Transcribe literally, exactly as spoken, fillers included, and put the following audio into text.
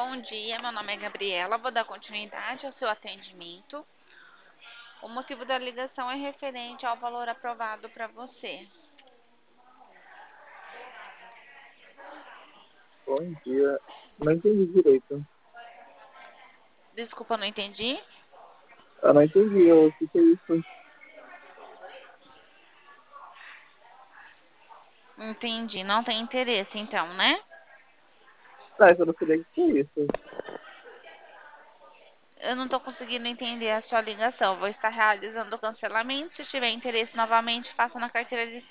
Bom dia, meu nome é Gabriela, vou dar continuidade ao seu atendimento. O motivo da ligação é referente ao valor aprovado para você. Bom dia. Não entendi direito. Desculpa, não entendi? Eu não entendi. O que que é isso? Entendi, não tem interesse então, né? Ah, eu não sei o que é isso. Eu não estou conseguindo entender a sua ligação. Vou estar realizando o cancelamento. Se tiver interesse novamente, faça na carteira de